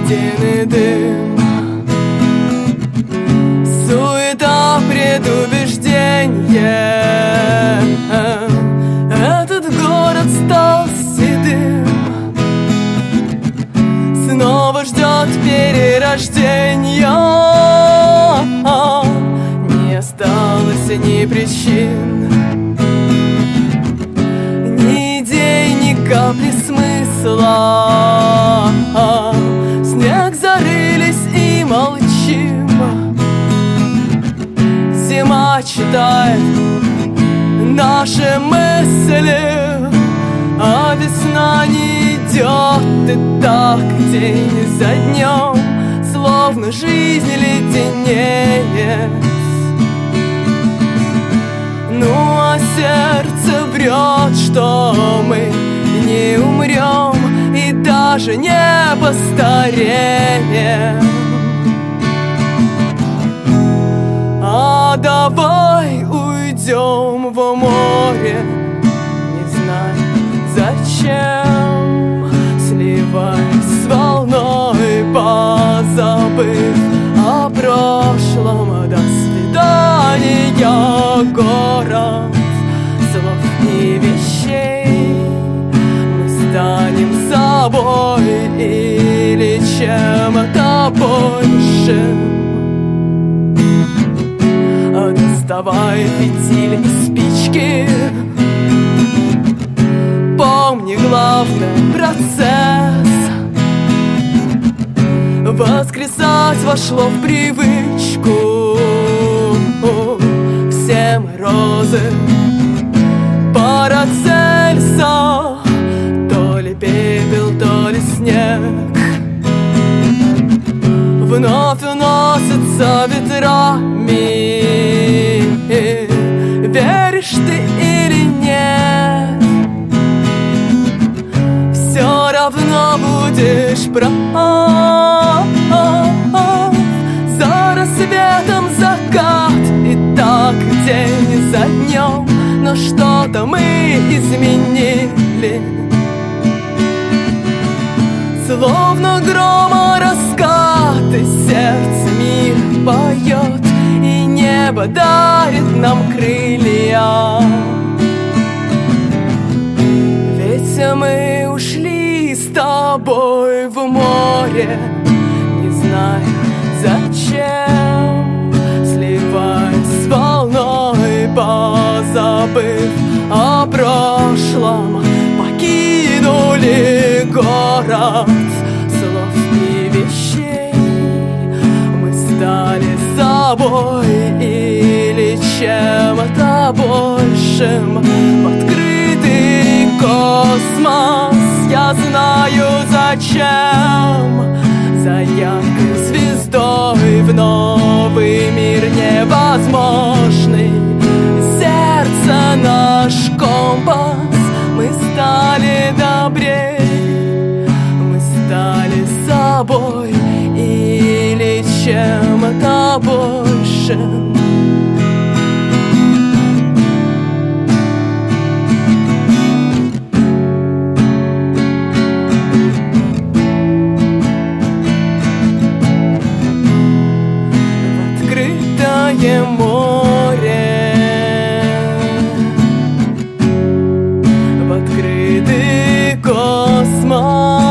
единый дым. Суета, предубеждение. Этот город стал седым, снова ждет перерождения. Не осталось ни причин, ни идей, ни капли смысла. В снег зарылись и молчим. Зима читает наши мысли, а весна не идет. И так день за днем, словно жизнь леденеет. Ну а сердце врет, что мы не умрем и даже не постареем. А давай уйдем в море, не знаю зачем, сливаясь с волной, позабыв о прошлом. До свидания, город слов и вещей. Мы станем собой или чем-то большим. Доставай фитиль и спички, помни главный процесс. Воскресать вошло в привычку. Все мы розы Парацельса, то ли пепел, то ли снег. Вновь уносятся ветрами. Веришь ты или нет, все равно будешь прав. За рассветом закат, и так день за днем. Но что-то мы изменили, словно грома раскаты. Сердце мир поет, и небо дарит нам крылья. Ведь мы ушли с тобой в море, не знаю зачем, сливаясь с волной, позабыв о прошлом. Покинули город слов и вещей. Мы стали собой или чем-то большим. В открытый космос я знаю зачем. За яркой звездой в новый мир невозможный. Сердце наш компас, мы стали добрей. Мы стали собой или чем-то большим. Море, в открытый космос.